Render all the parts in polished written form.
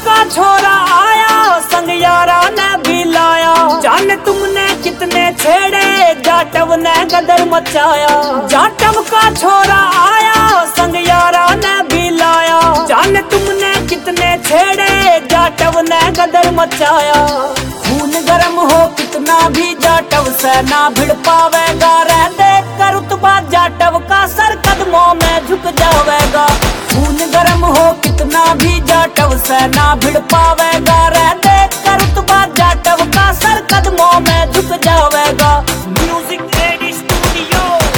का छोरा आया, संग यारा ने भी लाया। जाने तुमने कितने छेड़े, जाटव ने गदर मचाया। जाटव का छोरा आया, संग यारा ने भी लाया। जाने तुमने कितने छेड़े, जाटव ने गदर मचाया। खून गरम हो कितना भी जाटव से ना भिड़ पावेगा। रह देख कर रुतबा जाटव का सर कदमों में झुक जावेगा। खून गरम हो कितना भी जाटव से ना भिड़ पावेगा। रह देख कर रुतबा जाटव का सर कदमों में झुक जावेगा। Music ready studio.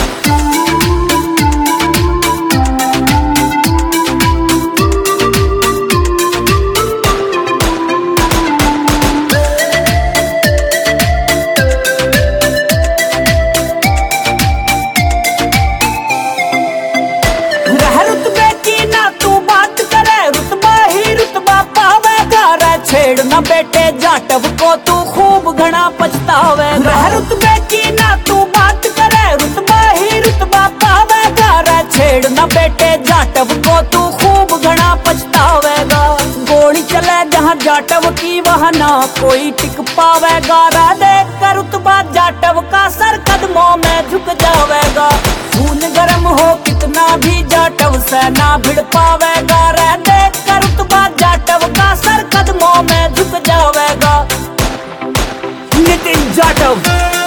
छेड़ न बेटे जाटव को तू खूब घना पछतावेगा। रुतबे की ना तू बात करे, रुतबा ही रुतबा पावेगा। रे छेड़ न बेटे जाटव को तू खूब घना पछतावेगा। गोली चले जहाँ जाटव की वहाँ ना कोई टिक पावेगा। रे देख कर रुतबा जाटव का सर कदमों में झुक जावेगा। खून गरम हो कितना भी जाटव से ना भिड़ पावेगा। रे देख कर रुतबा जाटव का सर कदमों में झुक जावेगा। नितिन जाटव।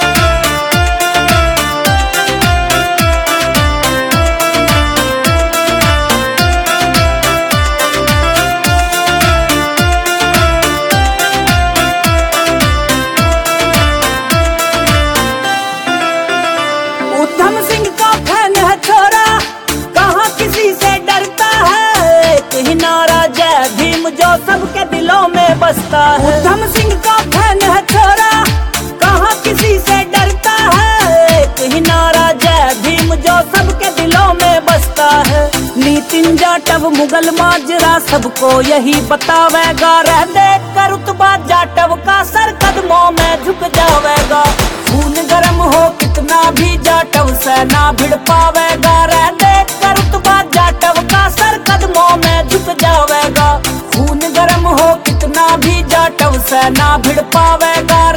उधम सिंह का फैन है छोरा, कहाँ किसी से डरता है। एक ही नारा जय भीम जो सबके दिलों में बसता है। उधम सिंह का फैन है छोरा, कहाँ किसी से डरता है। एक ही नारा जय भीम जो सबके दिलों में बसता है। नितिन जाटव मुगल माजरा सबको यही बतावेगा। रह देख कर रुतबा जाटव का सर कदमों में झुक जावेगा। खून गरम हो कितना भी जाटव से ना भिड़ पावेगा। रह देख कर रुतबा जाटव का सर कदमों में झुक जावेगा। खून गरम हो कितना भी जाटव से ना भिड़ पावेगा।